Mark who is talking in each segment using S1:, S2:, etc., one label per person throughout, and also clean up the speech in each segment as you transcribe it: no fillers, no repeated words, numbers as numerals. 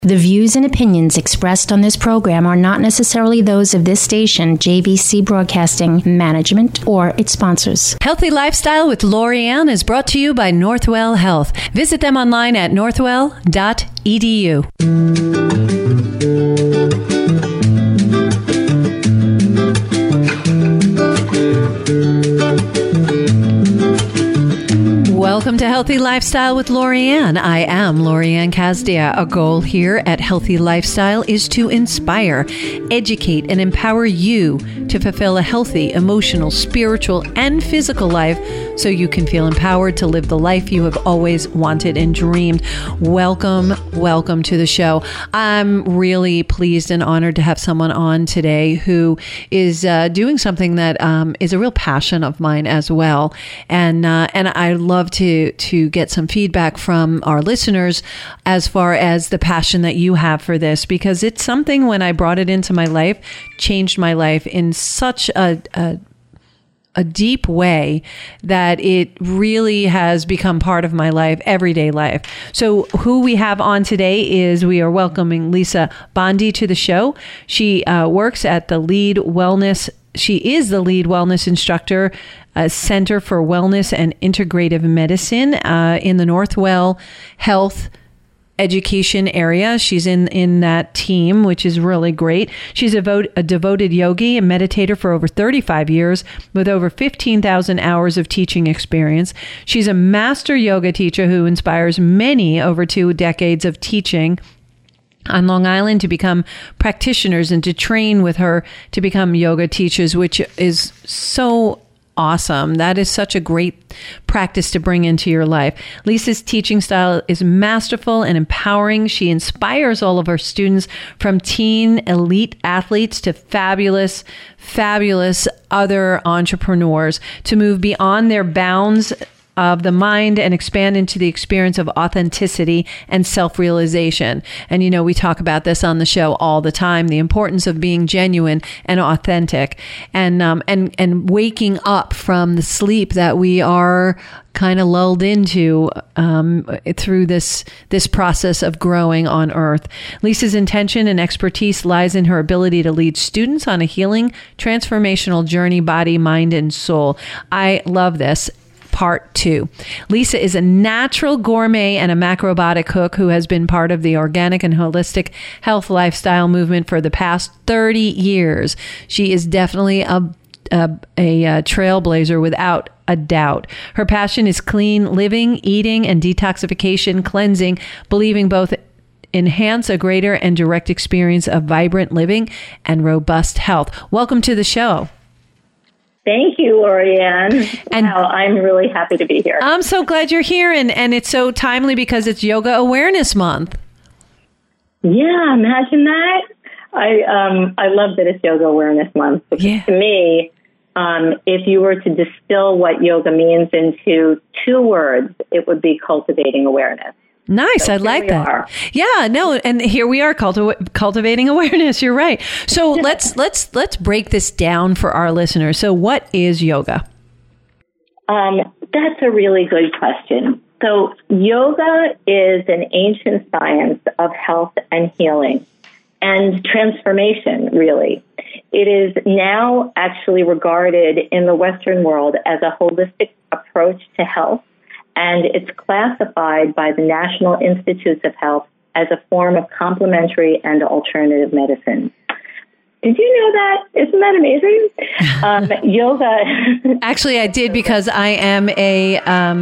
S1: The views and opinions expressed on this program are not necessarily those of this station, JVC Broadcasting, management, or its sponsors.
S2: Healthy Lifestyle with Lorianne is brought to you by Northwell Health. Visit them online at northwell.edu. Welcome to Healthy Lifestyle with Lorianne. I am Lorianne Kazdia. A goal here at Healthy Lifestyle is to inspire, educate, and empower you to fulfill a healthy, emotional, spiritual, and physical life so you can feel empowered to live the life you have always wanted and dreamed. Welcome to the show. I'm really pleased and honored to have someone on today who is doing something that is a real passion of mine as well. And I love to get some feedback from our listeners as far as the passion that you have for this, because it's something, when I brought it into my life, changed my life in such a deep way that it really has become part of my life, everyday life. So who we have on today is, we are welcoming Lisa Bondi to the show. She works at the Lead Wellness. She is the Lead Wellness Instructor, Center for Wellness and Integrative Medicine in the Northwell Health Education area. She's in that team, which is really great. She's a devoted yogi and meditator for over 35 years with over 15,000 hours of teaching experience. She's a master yoga teacher who inspires many over 2 decades of teaching on Long Island to become practitioners and to train with her to become yoga teachers, which is so awesome. That is such a great practice to bring into your life. Lisa's teaching style is masterful and empowering. She inspires all of her students, from teen elite athletes to fabulous other entrepreneurs, to move beyond their bounds of the mind and expand into the experience of authenticity and self-realization. And, we talk about this on the show all the time, the importance of being genuine and authentic, and waking up from the sleep that we are kind of lulled into through this process of growing on earth. Lisa's intention and expertise lies in her ability to lead students on a healing, transformational journey, body, mind, and soul. I love this. Part 2. Lisa is a natural gourmet and a macrobiotic cook who has been part of the organic and holistic health lifestyle movement for the past 30 years. She is definitely a trailblazer without a doubt. Her passion is clean living, eating, and detoxification, cleansing, believing both enhance a greater and direct experience of vibrant living and robust health. Welcome to the show.
S3: Thank you, Lorianne. Wow, I'm really happy to be here.
S2: I'm so glad you're here, and it's so timely because it's Yoga Awareness Month.
S3: Yeah, imagine that. I love that it's Yoga Awareness Month. Because to me, if you were to distill what yoga means into 2 words, it would be cultivating awareness.
S2: Nice. So I like that. Yeah, no. And here we are cultivating awareness. You're right. So let's break this down for our listeners. So what is yoga?
S3: That's a really good question. So yoga is an ancient science of health and healing and transformation, really. It is now actually regarded in the Western world as a holistic approach to health. And it's classified by the National Institutes of Health as a form of complementary and alternative medicine. Did you know that? Isn't that amazing? Yoga.
S2: Actually, I did, because I am a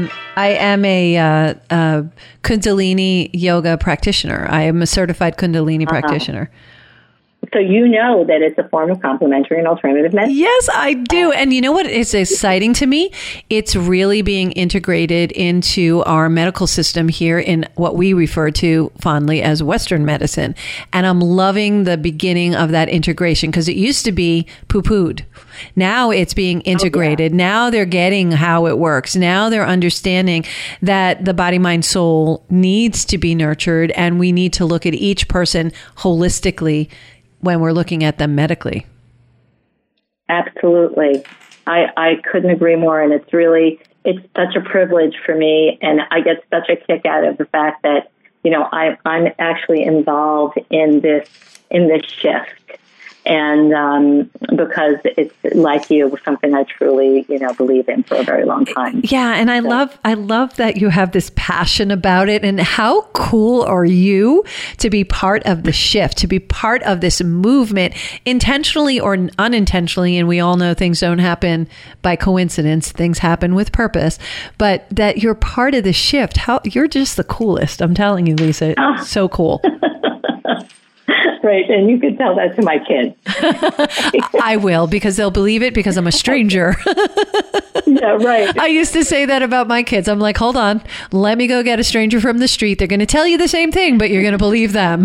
S2: Kundalini yoga practitioner. I am a certified Kundalini practitioner.
S3: So you know that it's a form of complementary and alternative medicine?
S2: Yes, I do. And you know what is exciting to me? It's really being integrated into our medical system here in what we refer to fondly as Western medicine. And I'm loving the beginning of that integration, because it used to be poo-pooed. Now it's being integrated. Now they're getting how it works. Now they're understanding that the body, mind, soul needs to be nurtured, and we need to look at each person holistically when we're looking at them medically.
S3: Absolutely. I couldn't agree more. And it's such a privilege for me. And I get such a kick out of the fact that I'm actually involved in this shift. And because it's, like you, something I truly, believe in for a very long time.
S2: Yeah, and I love that you have this passion about it. And how cool are you to be part of the shift, to be part of this movement, intentionally or unintentionally? And we all know things don't happen by coincidence; things happen with purpose. But that you're part of the shift. You're just the coolest. I'm telling you, Lisa. It's so cool.
S3: Right, and you could tell that to my kids.
S2: I will, because they'll believe it because I'm a stranger.
S3: Yeah, right.
S2: I used to say that about my kids. I'm like, hold on, let me go get a stranger from the street. They're going to tell you the same thing, but you're going to believe them.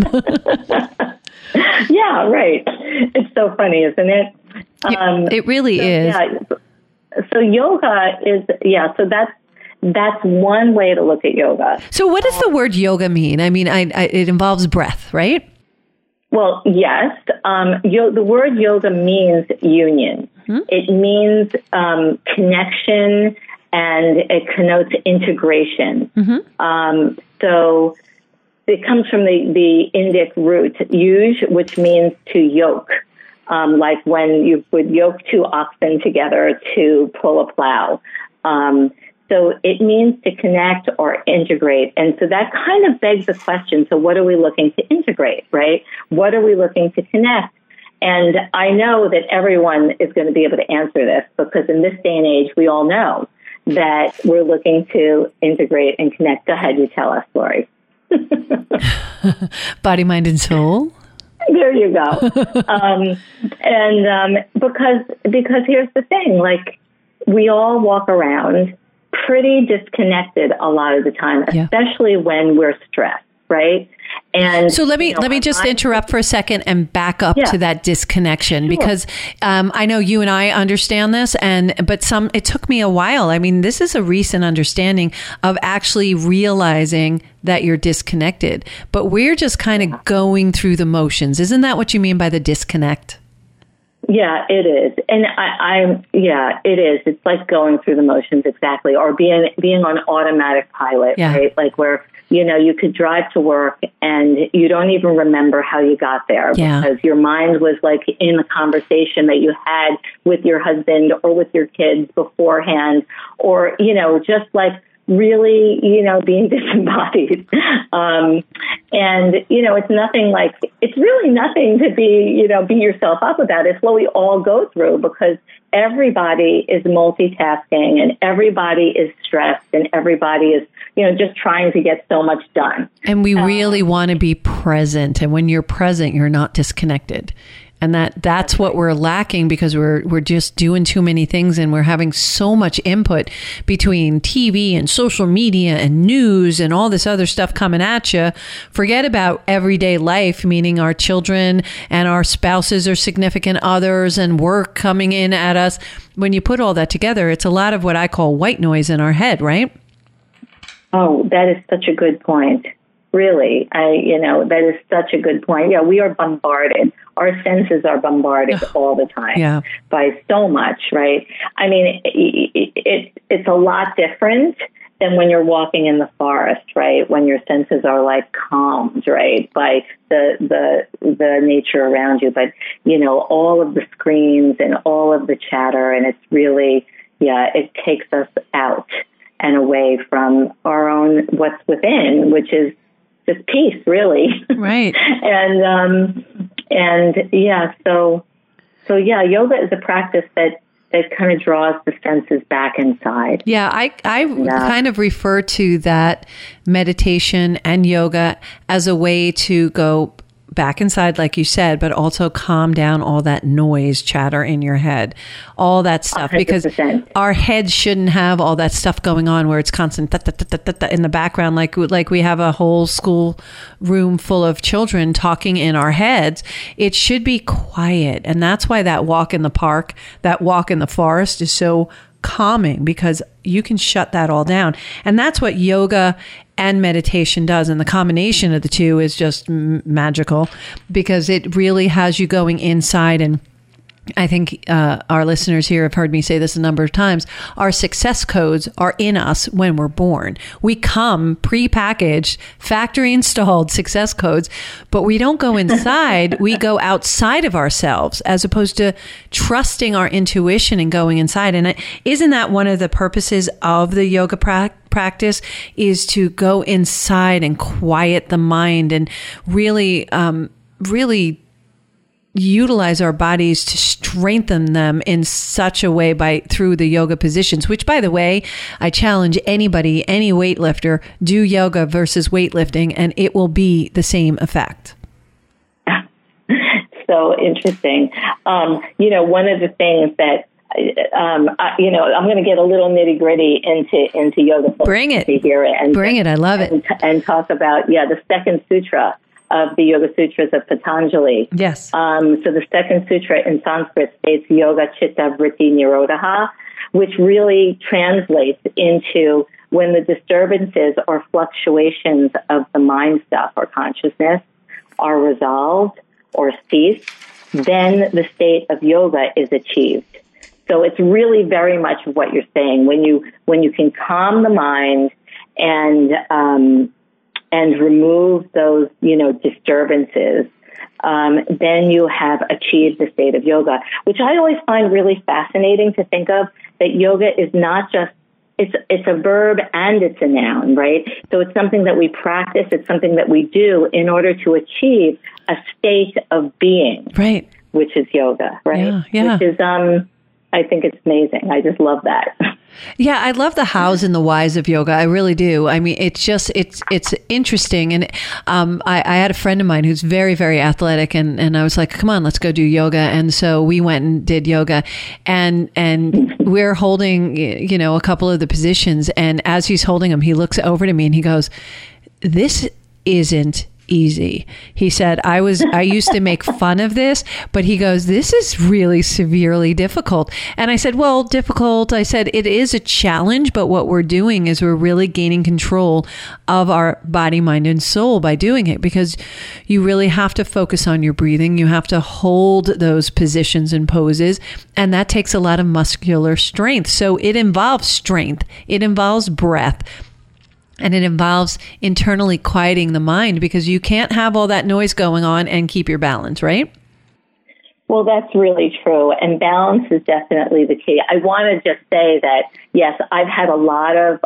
S3: Yeah, right. It's so funny, isn't it?
S2: It really is.
S3: Yeah. So yoga is, so that's one way to look at yoga.
S2: So what does the word yoga mean? I mean, it involves breath, right?
S3: Well, yes. The word yoga means union. Mm-hmm. It means connection, and it connotes integration. Mm-hmm. So it comes from the Indic root yuj, which means to yoke, like when you would yoke two oxen together to pull a plow. So it means to connect or integrate. And so that kind of begs the question, so what are we looking to integrate, right? What are we looking to connect? And I know that everyone is going to be able to answer this, because in this day and age, we all know that we're looking to integrate and connect. Go ahead, you tell us, Lori.
S2: Body, mind, and soul.
S3: There you go. Because here's the thing, like, we all walk around pretty disconnected a lot of the time, especially when we're stressed, right? And
S2: so let me just interrupt for a second and back up to that disconnection, because I know you and I understand this, but it took me a while. I mean, this is a recent understanding of actually realizing that you're disconnected, but we're just kind of going through the motions. Isn't that what you mean by the disconnect?
S3: Yeah, it is. And it is. It's like going through the motions, exactly, or being on automatic pilot, right? Like where, you could drive to work and you don't even remember how you got there because your mind was like in the conversation that you had with your husband or with your kids beforehand, or, just like really, being disembodied. It's really nothing to be, beat yourself up about. It's what we all go through, because everybody is multitasking and everybody is stressed and everybody is, just trying to get so much done.
S2: And we really want to be present. And when you're present, you're not disconnected. And that's what we're lacking, because we're just doing too many things, and we're having so much input between TV and social media and news and all this other stuff coming at you. Forget about everyday life, meaning our children and our spouses or significant others and work coming in at us. When you put all that together, it's a lot of what I call white noise in our head, right?
S3: Oh, that is such a good point. Really, that is such a good point. Yeah, we are bombarded. Our senses are bombarded all the time by so much, right? I mean, it's a lot different than when you're walking in the forest, right? When your senses are like calmed, right, by the nature around you. But, all of the screens and all of the chatter, and it's really, it takes us out and away from our own what's within, which is just peace, really.
S2: Right.
S3: So yoga is a practice that kind of draws the senses back inside.
S2: Yeah, I kind of refer to that meditation and yoga as a way to go back inside, like you said, but also calm down all that noise, chatter in your head, all that stuff, 100%. Because our heads shouldn't have all that stuff going on where it's constant in the background, like we have a whole school room full of children talking in our heads. It should be quiet. And that's why that walk in the park, that walk in the forest is so calming, because you can shut that all down. And that's what yoga and meditation does. And the combination of the two is just magical, because it really has you going inside and I think our listeners here have heard me say this a number of times. Our success codes are in us when we're born. We come pre-packaged, factory installed success codes, but we don't go inside. We go outside of ourselves as opposed to trusting our intuition and going inside. And isn't that one of the purposes of the yoga practice, is to go inside and quiet the mind and really utilize our bodies to strengthen them in such a way through the yoga positions, which, by the way, I challenge anybody, any weightlifter, do yoga versus weightlifting, and it will be the same effect.
S3: So interesting. One of the things that, I'm going to get a little nitty gritty into yoga.
S2: Bring it.
S3: Here
S2: Bring it. I love it.
S3: And talk about, the second sutra of the Yoga Sutras of Patanjali.
S2: Yes.
S3: So the second sutra in Sanskrit states Yoga Chitta Vritti Nirodha, which really translates into when the disturbances or fluctuations of the mind stuff or consciousness are resolved or cease, then the state of yoga is achieved. So it's really very much what you're saying. When you can calm the mind and remove those, disturbances, then you have achieved the state of yoga, which I always find really fascinating to think of, that yoga is not just, it's a verb and it's a noun, right? So it's something that we practice, it's something that we do in order to achieve a state of being,
S2: right?
S3: Which is yoga, right?
S2: Yeah.
S3: Which is, I think it's amazing. I just love that.
S2: Yeah, I love the hows and the whys of yoga. I really do. I mean, it's interesting. And I had a friend of mine who's very, very athletic, and I was like, come on, let's go do yoga. And so we went and did yoga, and we're holding, a couple of the positions. And as he's holding them, he looks over to me and he goes, "This isn't easy." He said, I used to make fun of this, but he goes, "This is really severely difficult." And I said, well, difficult. I said, it is a challenge, but what we're doing is we're really gaining control of our body, mind, and soul by doing it, because you really have to focus on your breathing. You have to hold those positions and poses, and that takes a lot of muscular strength. So it involves strength. It involves breath. And it involves internally quieting the mind, because you can't have all that noise going on and keep your balance, right?
S3: Well, that's really true. And balance is definitely the key. I want to just say that, yes, I've had a lot of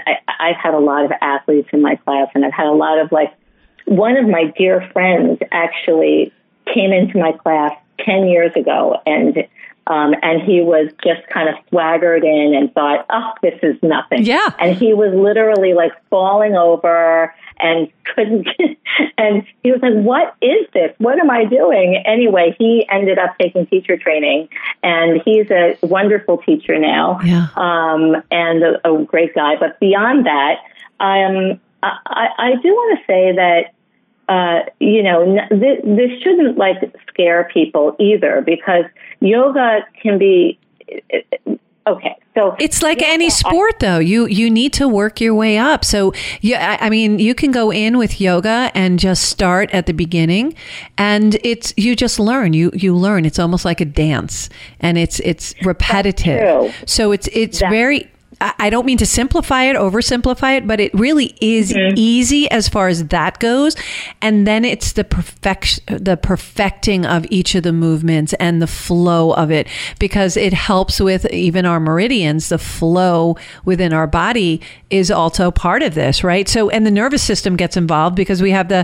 S3: athletes in my class, and I've had a lot of, one of my dear friends actually came into my class 10 years ago, and he was just kind of swaggered in and thought, oh, this is nothing.
S2: Yeah.
S3: And he was literally falling over and couldn't, and he was like, what is this? What am I doing? Anyway, he ended up taking teacher training, and he's a wonderful teacher now.
S2: Yeah.
S3: And a great guy. But beyond that, I do want to say that, this shouldn't scare people either, because yoga can be okay. So
S2: it's like any sport, though. You need to work your way up. So you can go in with yoga and just start at the beginning, and you just learn. You learn. It's almost like a dance, and it's repetitive. So it's very. I don't mean to oversimplify it, but it really is easy as far as that goes. And then it's the perfecting of each of the movements and the flow of it, because it helps with even our meridians. The flow within our body is also part of this, right? So, and the nervous system gets involved, because we have the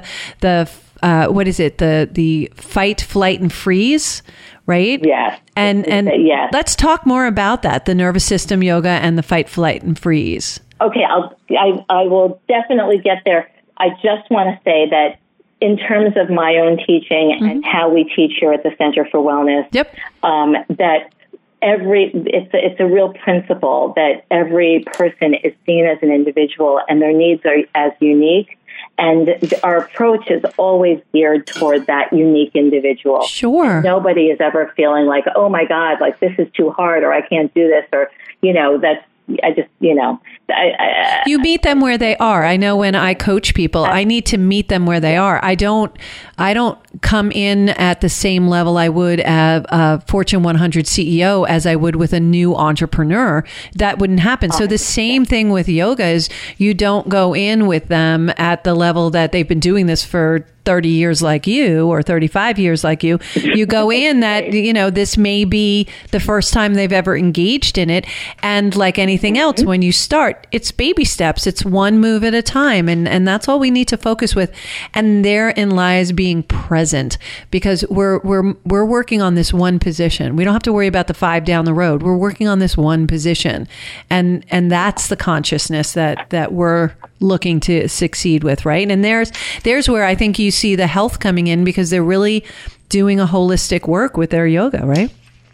S2: fight, flight, and freeze, right?
S3: Yes.
S2: And
S3: yes.
S2: Let's talk more about that, the nervous system yoga and the fight, flight, and freeze.
S3: Okay, I will definitely get there. I just want to say that in terms of my own teaching and how we teach here at the Center for Wellness, that it's a real principle that every person is seen as an individual and their needs are as unique. And our approach is always geared toward that unique individual.
S2: Sure. Nobody
S3: is ever feeling like, oh my God, this is too hard, or I can't do this, or,
S2: You meet them where they are. I know when I coach people, I need to meet them where they are. I don't come in at the same level I would as a Fortune 100 CEO as I would with a new entrepreneur. That wouldn't happen. So the same thing with yoga is you don't go in with them at the level that they've been doing this for 30 years like you or 35 years like you. You go in that, this may be the first time they've ever engaged in it. And like anything else, when you start, it's baby steps. It's one move at a time. And that's all we need to focus with. And therein lies being present, because we're working on this one position. We don't have to worry about the 5 down the road. We're working on this one position. And that's the consciousness that we're looking to succeed with, right? And there's where I think you see the health coming in, because they're really doing a holistic work with their yoga, right?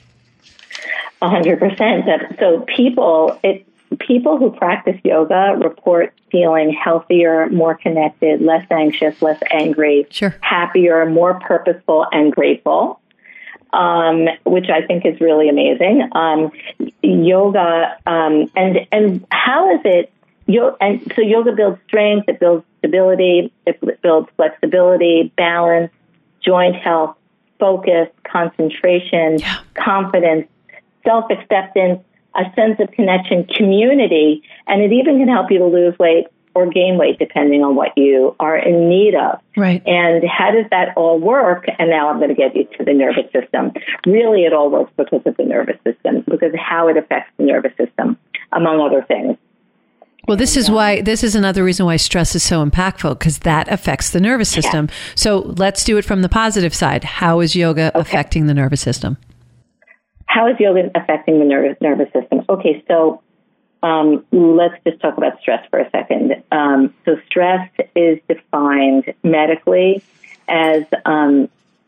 S3: 100%. So people who practice yoga report feeling healthier, more connected, less anxious, less angry,
S2: sure,
S3: happier, more purposeful, and grateful, which I think is really amazing. Yoga, and how is it? And so yoga builds strength, it builds stability, it builds flexibility, balance, joint health, focus, concentration, confidence, self-acceptance, a sense of connection, community, and it even can help you to lose weight or gain weight depending on what you are in need of.
S2: Right.
S3: And how does that all work? And now I'm going to get you to the nervous system. Really, it all works because of the nervous system, because of how it affects the nervous system, among other things.
S2: Well, this is another reason why stress is so impactful, because that affects the nervous system. Yeah. So let's do it from the positive side. How is yoga affecting the nervous system?
S3: How is yoga affecting the nervous system? Okay, so let's just talk about stress for a second. So stress is defined medically as, in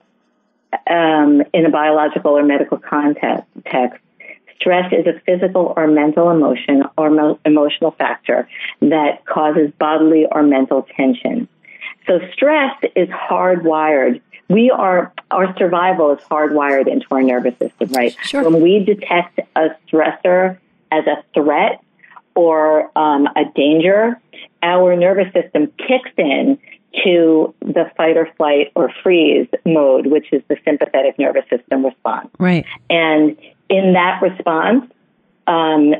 S3: a biological or medical context, stress is a physical or mental emotion or emotional factor that causes bodily or mental tension. So stress is hardwired. Our survival is hardwired into our nervous system, right?
S2: Sure.
S3: When we detect a stressor as a threat or a danger, our nervous system kicks in to the fight or flight or freeze mode, which is the sympathetic nervous system response.
S2: Right.
S3: And in that response, and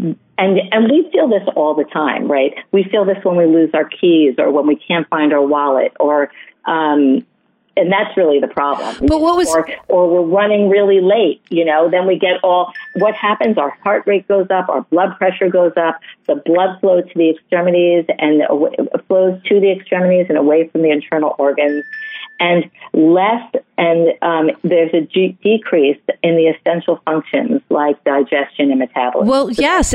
S3: we feel this all the time, right? We feel this when we lose our keys or when we can't find our wallet, or and that's really the problem.
S2: But what was,
S3: or we're running really late, then we get what happens? Our heart rate goes up, our blood pressure goes up, the blood flow to the extremities and flows to the extremities and away from the internal organs. And there's a decrease in the essential functions like digestion and metabolism.
S2: Well, yes,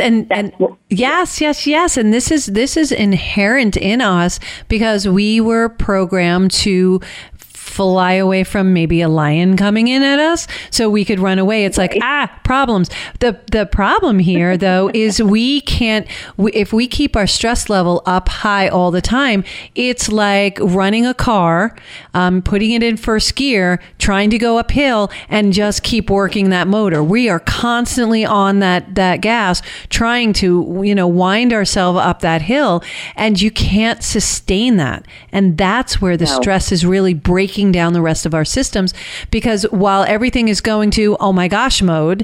S2: yes, and this is inherent in us, because we were programmed to fly away from maybe a lion coming in at us so we could run away. It's like, problems. The problem here, though, is if we keep our stress level up high all the time, it's like running a car, putting it in first gear, trying to go uphill and just keep working that motor. We are constantly on that gas, trying to, wind ourselves up that hill, and you can't sustain that. And that's where the stress is really breaking down the rest of our systems, because while everything is going to oh my gosh mode,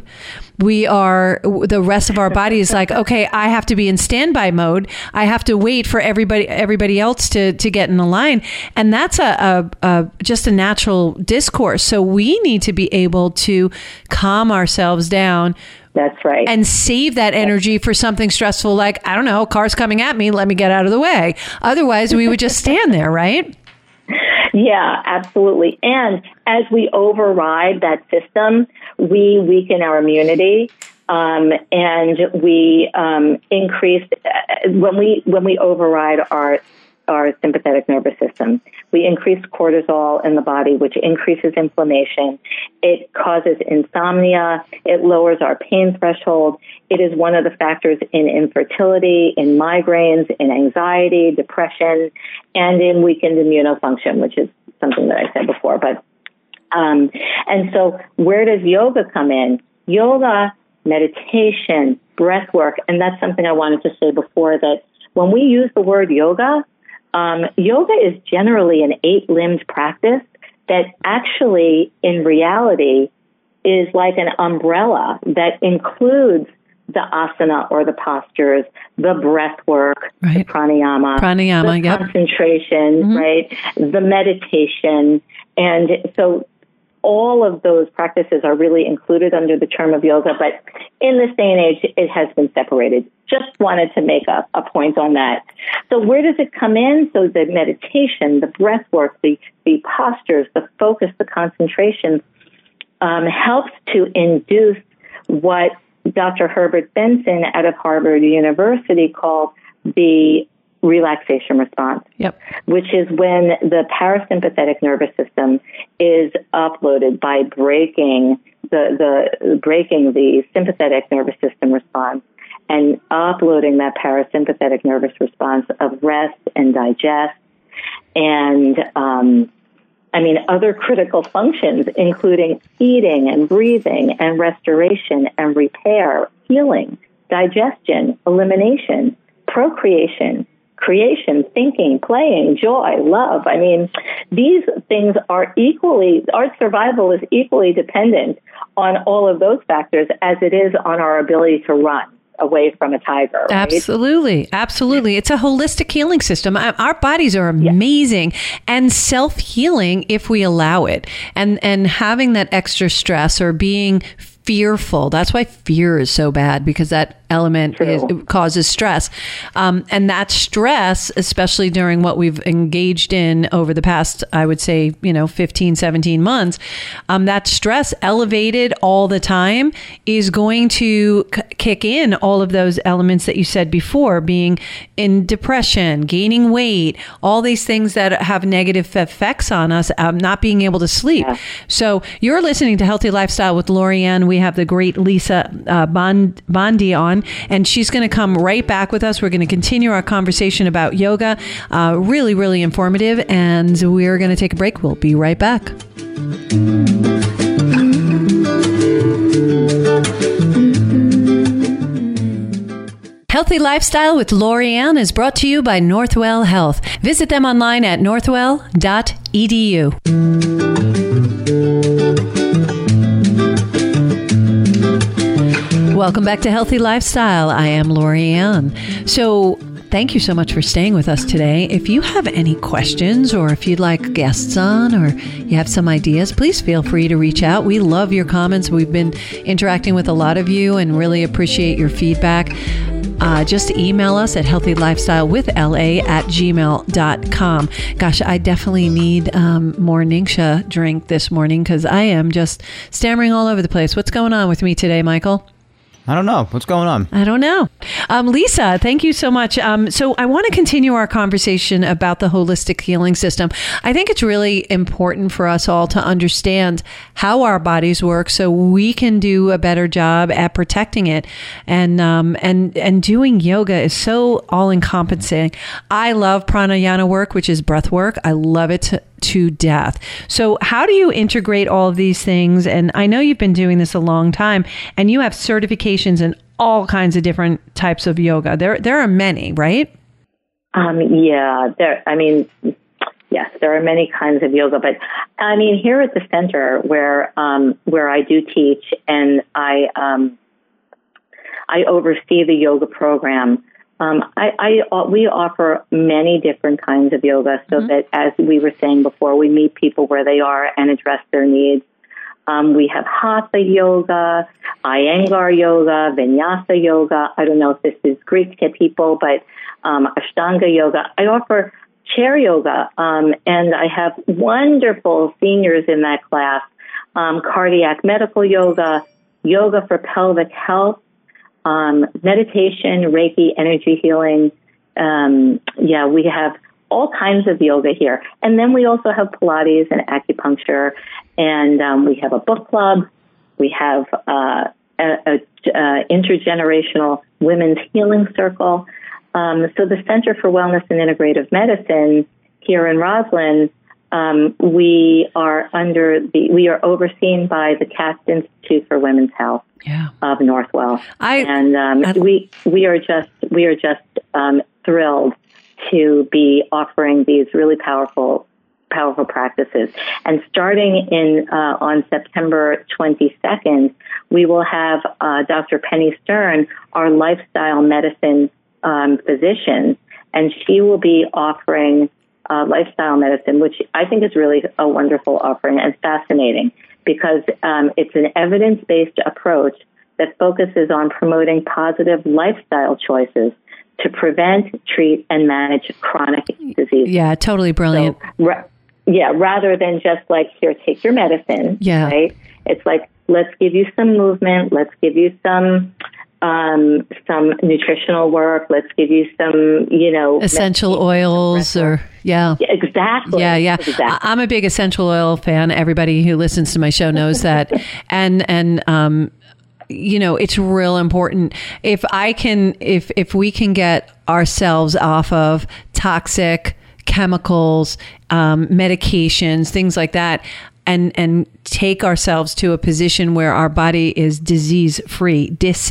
S2: the rest of our body is like, okay, I have to be in standby mode. I have to wait for everybody else to get in the line. And that's just a natural discourse. So we need to be able to calm ourselves down.
S3: That's right.
S2: And save that energy for something stressful, like, I don't know, car's coming at me, let me get out of the way. Otherwise, we would just stand there, right?
S3: Yeah, absolutely. And as we override that system, we weaken our immunity, and we increase when we override our sympathetic nervous system. We increase cortisol in the body, which increases inflammation. It causes insomnia. It lowers our pain threshold. It is one of the factors in infertility, in migraines, in anxiety, depression, and in weakened immunofunction, which is something that I said before. But and so where does yoga come in? Yoga, meditation, breath work. And that's something I wanted to say before, that when we use the word yoga, yoga is generally an 8-limbed practice that actually, in reality, is like an umbrella that includes the asana or the postures, the breath work, the pranayama, the concentration, right, the meditation. And so all of those practices are really included under the term of yoga, but in this day and age, it has been separated. Just wanted to make a point on that. So where does it come in? So the meditation, the breath work, the postures, the focus, the concentration helps to induce what Dr. Herbert Benson out of Harvard University called the relaxation response, which is when the parasympathetic nervous system is uploaded by breaking the sympathetic nervous system response and uploading that parasympathetic nervous response of rest and digest and other critical functions, including eating and breathing and restoration and repair, healing, digestion, elimination, procreation, creation, thinking, playing, joy, love. I mean, these things are our survival is equally dependent on all of those factors as it is on our ability to run away from a tiger. Right?
S2: Absolutely. It's a holistic healing system. Our bodies are amazing and self-healing if we allow it. And having that extra stress or being fearful. That's why fear is so bad, because that element causes stress. And that stress, especially during what we've engaged in over the past, I would say, 15, 17 months, that stress elevated all the time is going to kick in all of those elements that you said before, being in depression, gaining weight, all these things that have negative effects on us, not being able to sleep. Yeah. So you're listening to Healthy Lifestyle with Lorianne. We have the great Lisa Bondi on, and she's going to come right back with us. We're going to continue our conversation about yoga. Really, really informative. And we're going to take a break. We'll be right back. Healthy Lifestyle with Lorianne is brought to you by Northwell Health. Visit them online at northwell.edu. Welcome back to Healthy Lifestyle. I am Lorianne. So thank you so much for staying with us today. If you have any questions or if you'd like guests on or you have some ideas, please feel free to reach out. We love your comments. We've been interacting with a lot of you and really appreciate your feedback. Just email us at healthylifestylewithla@gmail.com. Gosh, I definitely need more Ningxia drink this morning because I am just stammering all over the place. What's going on with me today, Michael?
S4: I don't know. What's going on?
S2: I don't know. Lisa, thank you so much. So I want to continue our conversation about the holistic healing system. I think it's really important for us all to understand how our bodies work so we can do a better job at protecting it. And doing yoga is so all-encompassing. I love pranayama work, which is breath work. I love it to death. So how do you integrate all of these things? And I know you've been doing this a long time and you have certifications in all kinds of different types of yoga. There are many, right?
S3: Yes, there are many kinds of yoga, but I mean, here at the center where I do teach and I oversee the yoga program, we offer many different kinds of yoga so that, as we were saying before, we meet people where they are and address their needs. We have Hatha yoga, Iyengar yoga, Vinyasa yoga. I don't know if this is Greek to people, but Ashtanga yoga. I offer chair yoga, and I have wonderful seniors in that class, cardiac medical yoga, yoga for pelvic health, meditation, Reiki, energy healing. We have all kinds of yoga here. And then we also have Pilates and acupuncture. And we have a book club. We have a intergenerational women's healing circle. So the Center for Wellness and Integrative Medicine here in Roslyn we are overseen by the Cass Institute for Women's Health of Northwell, we are just thrilled to be offering these really powerful practices. And starting on September 22nd, we will have Dr. Penny Stern, our lifestyle medicine physician, and she will be offering lifestyle medicine, which I think is really a wonderful offering and fascinating because it's an evidence-based approach that focuses on promoting positive lifestyle choices to prevent, treat, and manage chronic disease.
S2: Yeah, totally brilliant.
S3: So, rather than just like, here, take your medicine, right? It's like, let's give you some movement, let's give you some nutritional work, let's give you some,
S2: essential oils
S3: exactly.
S2: Exactly. I'm a big essential oil fan. Everybody who listens to my show knows that. and it's real important. If we can get ourselves off of toxic chemicals, medications, things like that, and take ourselves to a position where our body is disease-free. That's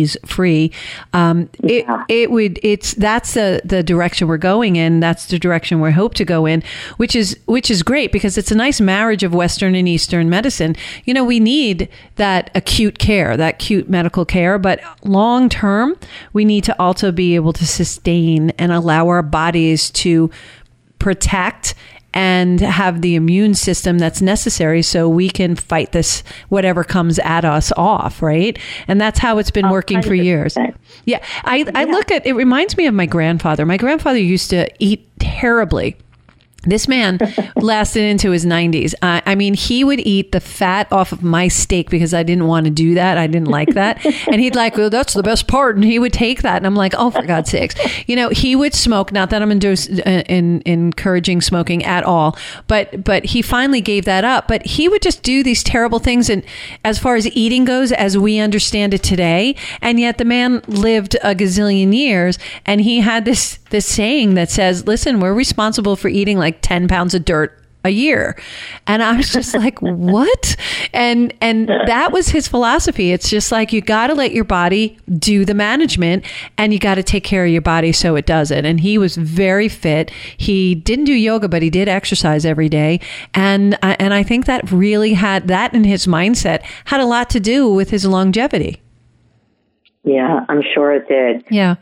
S2: the direction we're going in. That's the direction we hope to go in, which is great because it's a nice marriage of Western and Eastern medicine. We need that acute care, that acute medical care, but long term, we need to also be able to sustain and allow our bodies to protect and have the immune system that's necessary so we can fight this, whatever comes at us, off, right? And that's how it's been working 100%. For years. Yeah. I look at, it reminds me of my grandfather. My grandfather used to eat terribly. This man lasted into his 90s. I mean, he would eat the fat off of my steak because I didn't want to do that. I didn't like that. And he'd like, well, that's the best part. And he would take that. And I'm like, oh, for God's sakes. He would smoke. Not that I'm encouraging smoking at all. But he finally gave that up. But he would just do these terrible things. And as far as eating goes, as we understand it today, and yet the man lived a gazillion years. And he had this saying that says, listen, we're responsible for eating like 10 pounds of dirt a year. And I was just like, what? And that was his philosophy. It's just like, you got to let your body do the management and you got to take care of your body so it does it. And he was very fit. He didn't do yoga, but he did exercise every day. And I think that really had that in his mindset had a lot to do with his longevity.
S3: Yeah, I'm sure it did.
S2: Yeah.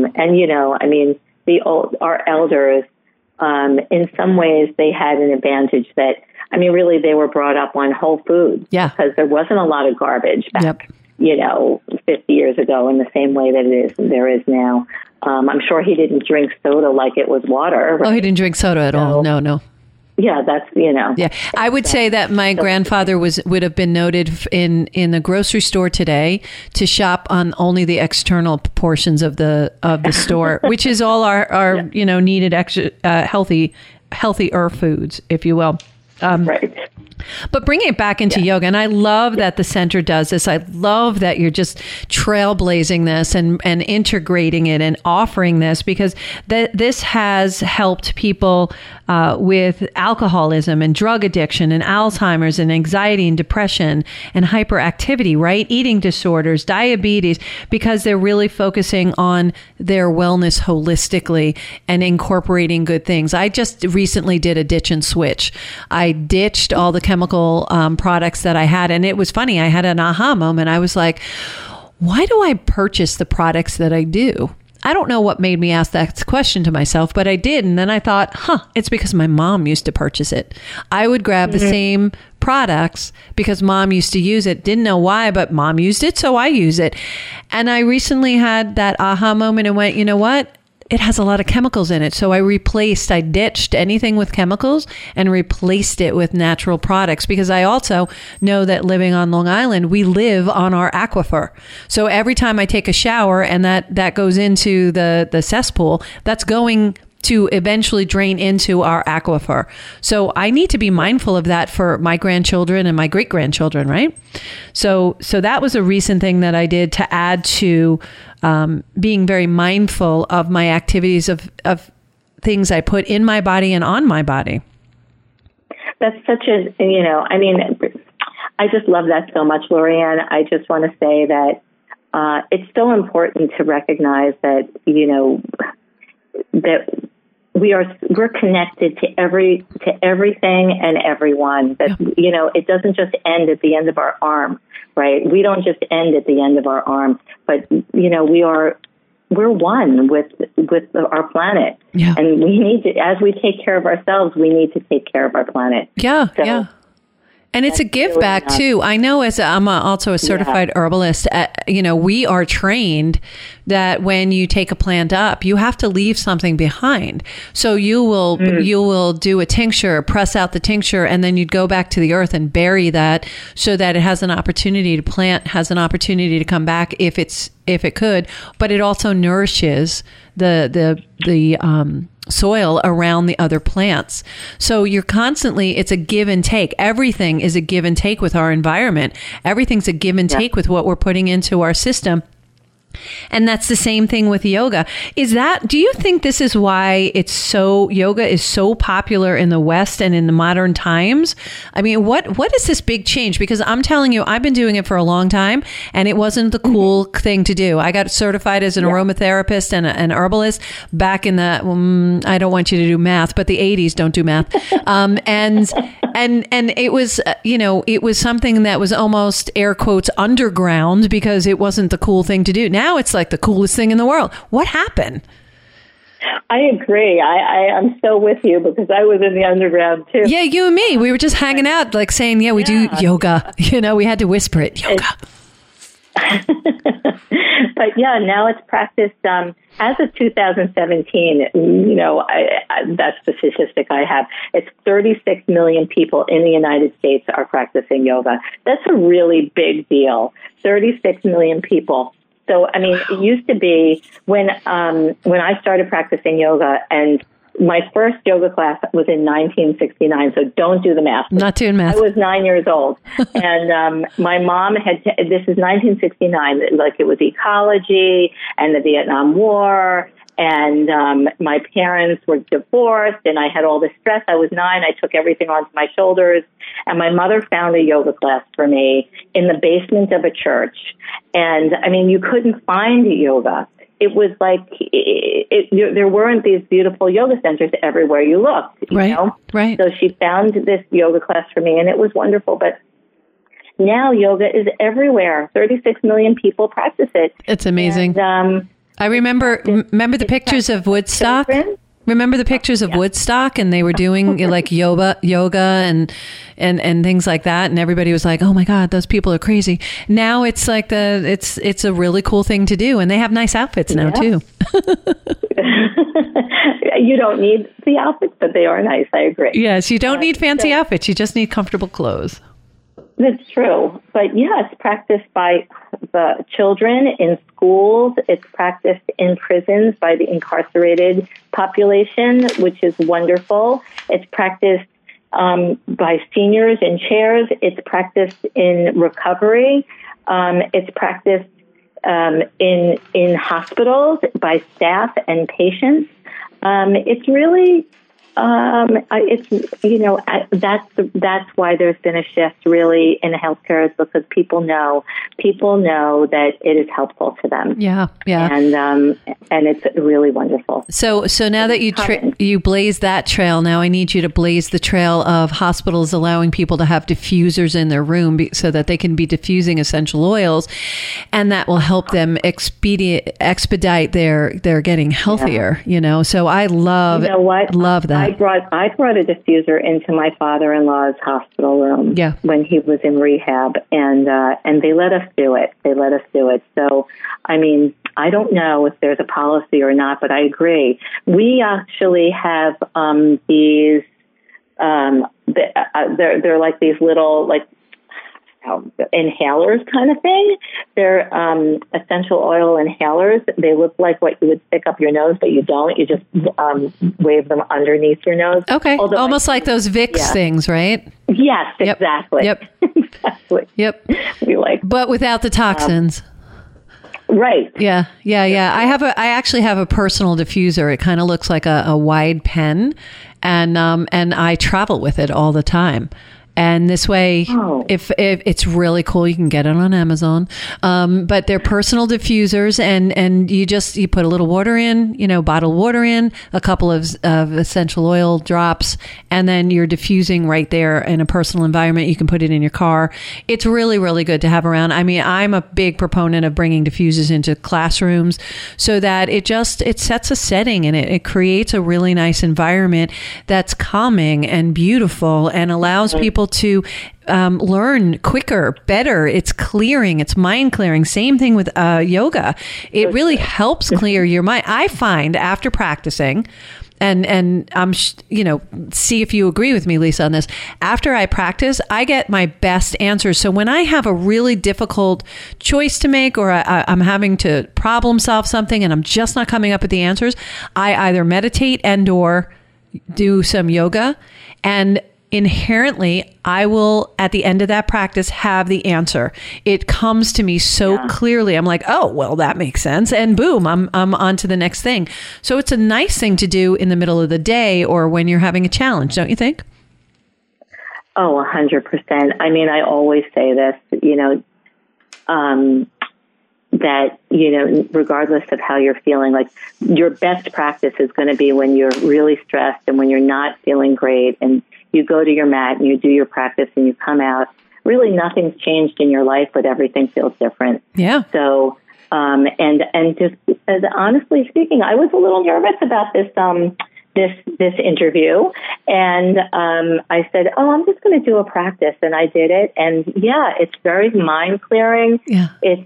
S3: Our elders, in some ways, they had an advantage that, really they were brought up on whole foods.
S2: Yeah.
S3: Because there wasn't a lot of garbage back, 50 years ago in the same way that there is now. I'm sure he didn't drink soda like it was water. Right?
S2: Oh, he didn't drink soda at all. No.
S3: Yeah, that's,
S2: Yeah, I would say that my grandfather would have been noted in the grocery store today to shop on only the external portions of the store, which is all our needed extra healthier foods, if you will.
S3: Right.
S2: But bringing it back into yoga, and I love that the center does this. I love that you're just trailblazing this and integrating it and offering this, because this has helped people with alcoholism and drug addiction and Alzheimer's and anxiety and depression and hyperactivity, right? Eating disorders, diabetes, because they're really focusing on their wellness holistically and incorporating good things. I just recently did a ditch and switch. I ditched all the chemical products that I had. And it was funny. I had an aha moment. I was like, why do I purchase the products that I do? I don't know what made me ask that question to myself, but I did. And then I thought, it's because my mom used to purchase it. I would grab the same products because mom used to use it. Didn't know why, but mom used it, so I use it. And I recently had that aha moment and went, you know what? It has a lot of chemicals in it. So I ditched anything with chemicals and replaced it with natural products, because I also know that living on Long Island, we live on our aquifer. So every time I take a shower and that goes into the cesspool, that's going to eventually drain into our aquifer. So I need to be mindful of that for my grandchildren and my great-grandchildren, right? So that was a recent thing that I did to add to being very mindful of my activities of things I put in my body and on my body.
S3: that's such a, I mean, I just love that so much, Lorianne. I just want to say that it's so important to recognize that, that we're connected to everything and everyone. That, it doesn't just end at the end of our arm, right? We don't just end at the end of our arm, but, we're one with our planet.
S2: Yeah.
S3: And we need to, as we take care of ourselves, we need to take care of our planet.
S2: Yeah. So, and it's a give back too. I know I'm also a certified herbalist, we are trained that when you take a plant up, you have to leave something behind. So you will do a tincture, press out the tincture, and then you'd go back to the earth and bury that so that it has an opportunity to plant, has an opportunity to come back if it could, but it also nourishes the soil around the other plants. So you're constantly, it's a give and take. Everything is a give and take with our environment. Everything's a give and take with what we're putting into our system. And that's the same thing with yoga. Do you think this is why yoga is so popular in the West and in the modern times? I mean, what is this big change? Because I'm telling you, I've been doing it for a long time and it wasn't the cool thing to do. I got certified as an aromatherapist and an herbalist back in the, I don't want you to do math, but the 80s, don't do math. And it was, it was something that was almost air quotes underground because it wasn't the cool thing to do. Now it's like the coolest thing in the world. What happened?
S3: I agree. I'm so with you because I was in the underground too.
S2: Yeah, you and me. We were just hanging out like saying, we do yoga. We had to whisper it, yoga.
S3: But now it's practiced. As of 2017, that's the statistic I have. It's 36 million people in the United States are practicing yoga. That's a really big deal. 36 million people. So, I mean, it used to be when I started practicing yoga, and my first yoga class was in 1969, so don't do the math.
S2: Not doing math.
S3: I was 9 years old, and my mom this is 1969, like it was ecology and the Vietnam War, and my parents were divorced, and I had all this stress. I was 9. I took everything onto my shoulders, and my mother found a yoga class for me in the basement of a church. And, I mean, you couldn't find yoga. It was like there weren't these beautiful yoga centers everywhere you looked. You know?
S2: Right.
S3: So she found this yoga class for me, and it was wonderful. But now yoga is everywhere. 36 million people practice it.
S2: It's amazing. And, I remember the pictures of Woodstock. Remember the pictures of Woodstock, and they were doing like yoga and things like that, and everybody was like, "Oh my God, those people are crazy." Now it's like it's a really cool thing to do, and they have nice outfits now too.
S3: You don't need the outfits, but they are nice. I agree.
S2: Yes, you don't need fancy outfits; you just need comfortable clothes.
S3: That's true. But it's practiced by the children in schools. It's practiced in prisons by the incarcerated population, which is wonderful. It's practiced by seniors in chairs. It's practiced in recovery. It's practiced in hospitals by staff and patients. It's really... that's why there's been a shift really in healthcare, is because people know that it is helpful to them.
S2: Yeah.
S3: And it's really wonderful.
S2: So now that you blaze that trail, now I need you to blaze the trail of hospitals allowing people to have diffusers in their room so that they can be diffusing essential oils, and that will help them expedite their getting healthier. So I love that.
S3: I brought a diffuser into my father-in-law's hospital room when he was in rehab, and they let us do it. So, I mean, I don't know if there's a policy or not, but I agree. We actually have these. They're like these little inhalers kind of thing. They're essential oil inhalers. They look like what you would stick up your nose, but you don't. You just wave them underneath your nose.
S2: Okay, almost like those Vicks things, right?
S3: Yes, exactly.
S2: Yep.
S3: Exactly.
S2: Yep. But without the toxins.
S3: Right.
S2: Yeah. I actually have a personal diffuser. It kind of looks like a wide pen, and I travel with it all the time. And this way, if it's really cool, you can get it on Amazon. But they're personal diffusers, and you put a little water in, bottled water in, a couple of essential oil drops, and then you're diffusing right there in a personal environment. You can put it in your car. It's really, really good to have around. I mean, I'm a big proponent of bringing diffusers into classrooms so that it sets a setting, and it creates a really nice environment that's calming and beautiful and allows people to learn quicker, better. It's clearing, it's mind clearing. Same thing with yoga. It really helps clear your mind. I find after practicing, and I'm, see if you agree with me, Lisa, on this. After I practice, I get my best answers. So when I have a really difficult choice to make, or I'm having to problem solve something and I'm just not coming up with the answers, I either meditate and/or do some yoga, and inherently, I will, at the end of that practice, have the answer. It comes to me so clearly. I'm like, oh, well, that makes sense. And boom, I'm on to the next thing. So it's a nice thing to do in the middle of the day or when you're having a challenge, don't you think?
S3: Oh, 100%. I mean, I always say this, that, regardless of how you're feeling, like your best practice is going to be when you're really stressed and when you're not feeling great, and you go to your mat and you do your practice and you come out. Really, nothing's changed in your life, but everything feels different.
S2: Yeah.
S3: So, and just as honestly speaking, I was a little nervous about this interview, and I said, I'm just going to do a practice, and I did it, and it's very mind clearing.
S2: Yeah.
S3: It's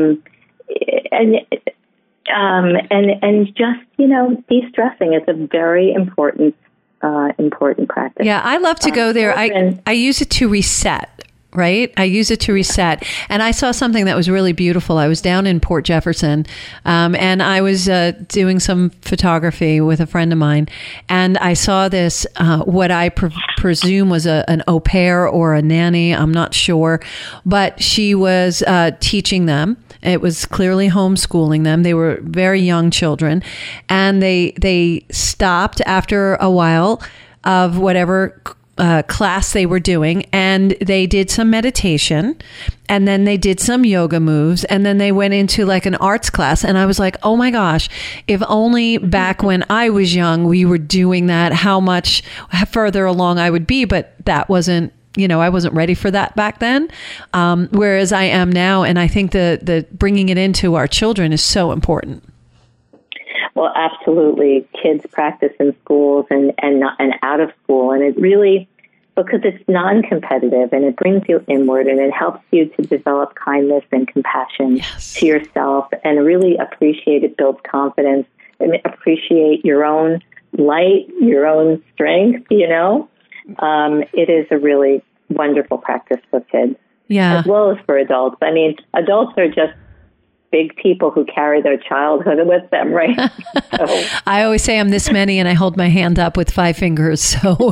S3: and just de-stressing is a very important practice.
S2: Yeah, I love to go there. I use it to reset. Right? I use it to reset. And I saw something that was really beautiful. I was down in Port Jefferson, and I was doing some photography with a friend of mine. And I saw this, what I presume was an au pair or a nanny. I'm not sure. But she was teaching them. It was clearly homeschooling them. They were very young children. And they stopped after a while of whatever class they were doing, and they did some meditation, and then they did some yoga moves, and then they went into like an arts class. And I was like, oh my gosh, if only back when I was young we were doing that, how much further along I would be. But that wasn't, I wasn't ready for that back then, whereas I am now. And I think the bringing it into our children is so important.
S3: Well, absolutely. Kids practice in schools and out of school. And it really, because it's non-competitive and it brings you inward and it helps you to develop kindness and compassion to yourself and really appreciate it, builds confidence, and appreciate your own light, your own strength, It is a really wonderful practice for kids.
S2: Yeah.
S3: As well as for adults. I mean, adults are just big people who carry their childhood with them, right? So.
S2: I always say I'm this many and I hold my hand up with 5 fingers. So,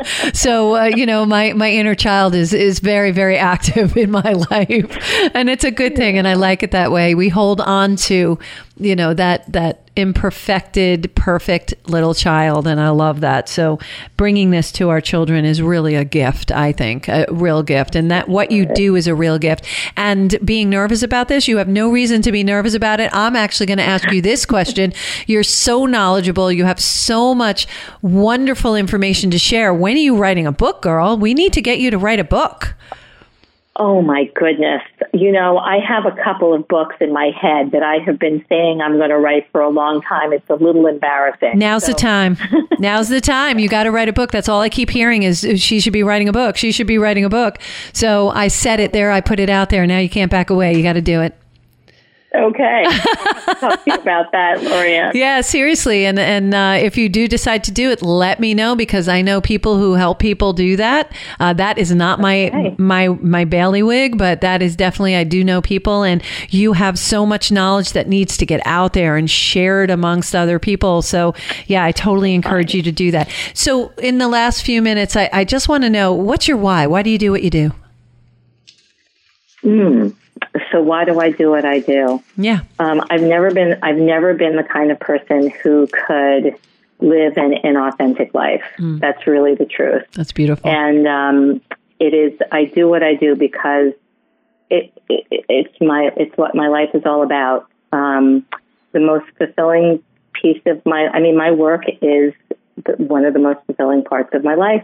S2: my inner child is very, very active in my life, and it's a good thing. And I like it that way. We hold on to, that imperfected, perfect little child. And I love that. So bringing this to our children is really a gift, I think, a real gift. And that what you do is a real gift. And being nervous about this, you have no reason to be nervous about it. I'm actually going to ask you this question. You're so knowledgeable. You have so much wonderful information to share. When are you writing a book, girl? We need to get you to write a book.
S3: Oh, my goodness. I have a couple of books in my head that I have been saying I'm going to write for a long time. It's a little embarrassing.
S2: Now's the time. Now's the time. You got to write a book. That's all I keep hearing is she should be writing a book. She should be writing a book. So I said it there. I put it out there. Now you can't back away. You got to do it.
S3: Okay. I'll talk to you about that, Lorianne.
S2: Yeah, seriously. And if you do decide to do it, let me know, because I know people who help people do that. That is not my bailiwick, but that is definitely, I do know people, and you have so much knowledge that needs to get out there and shared amongst other people. So yeah, I totally encourage you to do that. So in the last few minutes, I just want to know, what's your why? Why do you do what you do?
S3: So why do I do what I do?
S2: Yeah.
S3: I've never been the kind of person who could live an inauthentic life. That's really the truth.
S2: That's beautiful.
S3: And it is. I do what I do because it's what my life is all about. The most fulfilling piece of my work is one of the most fulfilling parts of my life.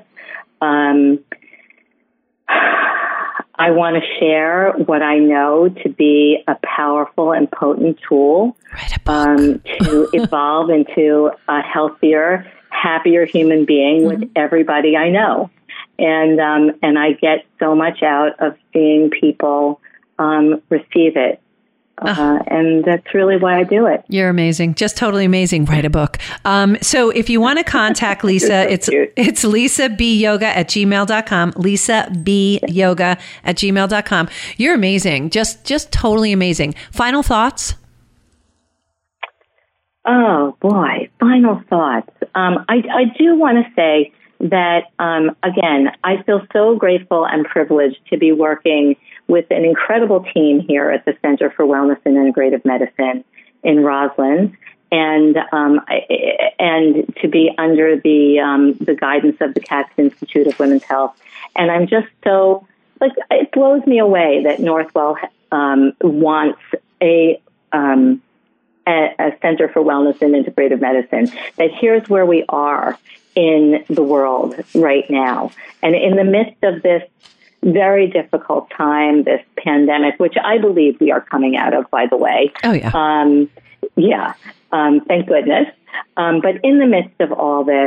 S3: I want to share what I know to be a powerful and potent tool to evolve into a healthier, happier human being with everybody I know. And I get so much out of seeing people receive it. And that's really why I do it.
S2: You're amazing. Just totally amazing. Write a book. So if you want to contact Lisa, it's lisabyoga@gmail.com. lisabyoga@gmail.com. You're amazing. Just totally amazing. Final thoughts?
S3: Oh, boy. Final thoughts. I do want to say that, again, I feel so grateful and privileged to be working with an incredible team here at the Center for Wellness and Integrative Medicine in Roslyn, and to be under the guidance of the Katz Institute of Women's Health. And I'm just so, it blows me away that Northwell wants a Center for Wellness and Integrative Medicine, that here's where we are in the world right now. And in the midst of this very difficult time, this pandemic, which I believe we are coming out of, by the way.
S2: Oh, yeah.
S3: Thank goodness. But in the midst of all this,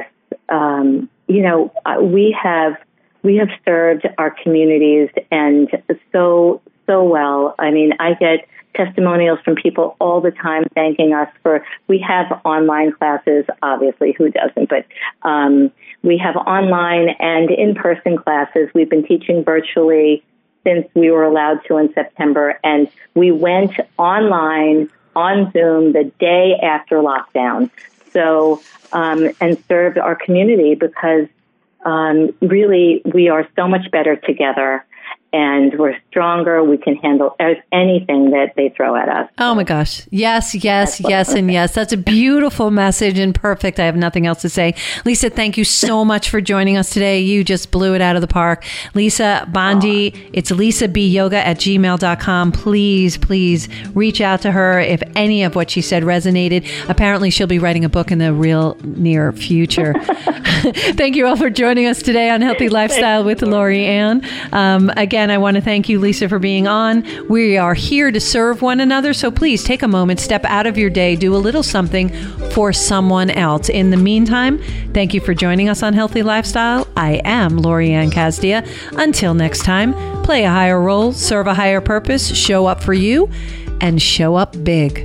S3: we have served our communities and so well. I mean, I get testimonials from people all the time thanking us we have online classes, obviously, who doesn't, but we have online and in-person classes. We've been teaching virtually since we were allowed to in September, and we went online on Zoom the day after lockdown. So, and served our community because really we are so much better together. And we're stronger. We can handle anything that they throw at us.
S2: Oh, my gosh. Yes, and yes. That's a beautiful message and perfect. I have nothing else to say. Lisa, thank you so much for joining us today. You just blew it out of the park. Lisa Bondi, it's lisabyoga@gmail.com. Please reach out to her if any of what she said resonated. Apparently, she'll be writing a book in the real near future. Thank you all for joining us today on Healthy Lifestyle with Lori-Ann. Again, I want to thank you, Lisa, for being on. We are here to serve one another, so please take a moment, step out of your day, do a little something for someone else. In the meantime, thank you for joining us on Healthy Lifestyle. I am Lori-Ann Kazdia. Until next time, play a higher role, serve a higher purpose, show up for you, and show up big.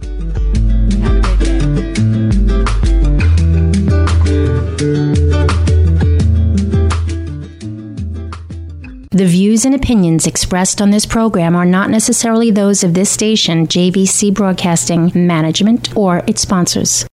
S1: The views and opinions expressed on this program are not necessarily those of this station, JVC Broadcasting Management, or its sponsors.